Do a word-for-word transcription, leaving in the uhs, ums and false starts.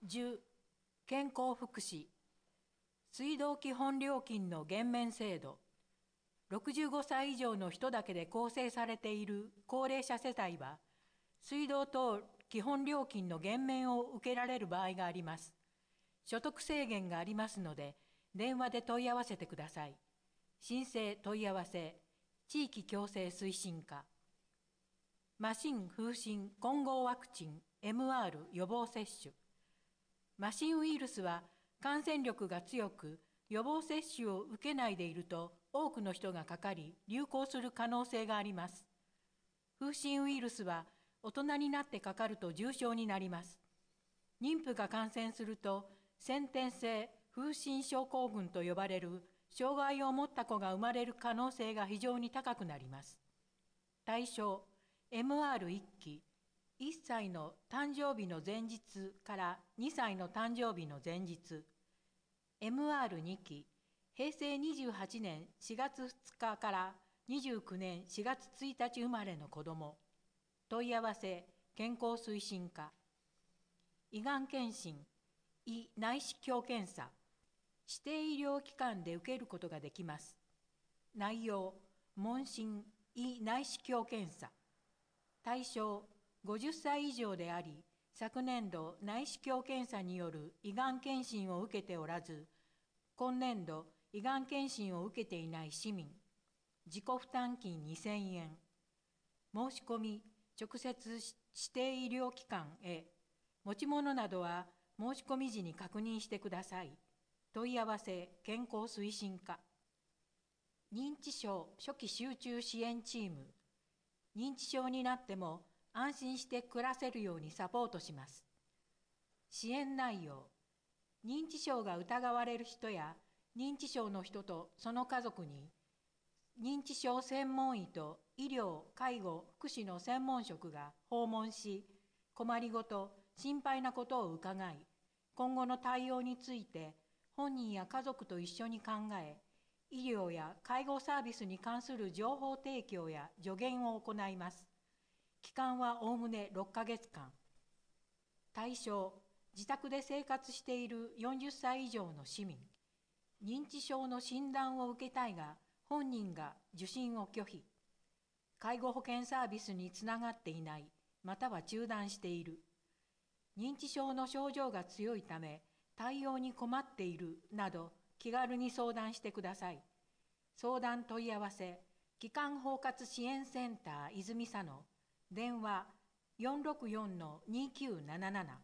じゅう、健康福祉。水道基本料金の減免制度。ろくじゅうごさい以上の人だけで構成されている高齢者世帯は、水道等基本料金の減免を受けられる場合があります。所得制限がありますので、電話で問い合わせてください。申請問い合わせ、地域共生推進課。麻疹風疹混合ワクチン エムアール 予防接種。麻疹ウイルスは感染力が強く、予防接種を受けないでいると多くの人がかかり、流行する可能性があります。風疹ウイルスは大人になってかかると重症になります。妊婦が感染すると、先天性風疹症候群と呼ばれる障害を持った子が生まれる可能性が非常に高くなります。対象、エムアールいっ 期、いっさいの誕生日の前日からにさいの誕生日の前日、エムアールに 期、へいせいにじゅうはちねんしがつふつかからにじゅうきゅうねんしがつついたち生まれの子ども、問い合わせ、健康推進課、胃がん検診、胃内視鏡検査、指定医療機関で受けることができます。内容、問診、胃内視鏡検査。対象、ごじゅっさい以上であり、昨年度内視鏡検査による胃がん検診を受けておらず、今年度胃がん検診を受けていない市民、自己負担金にせんえん。申し込み、直接指定医療機関へ。持ち物などは申し込み時に確認してください。問い合わせ、健康推進課。認知症初期集中支援チーム。認知症になっても安心して暮らせるようにサポートします。支援内容、認知症が疑われる人や認知症の人とその家族に、認知症専門医と医療・介護・福祉の専門職が訪問し、困りごと、心配なことを伺い、今後の対応について本人や家族と一緒に考え、医療や介護サービスに関する情報提供や助言を行います。期間はおおむねろっかげつかん。対象、自宅で生活しているよんじゅっさい以上の市民。認知症の診断を受けたいが、本人が受診を拒否。介護保険サービスにつながっていない、または中断している。認知症の症状が強いため、対応に困っているなど、気軽に相談してください。相談問い合わせ、基幹包括支援センター泉佐野、電話 よんろくよんのにきゅうなななな。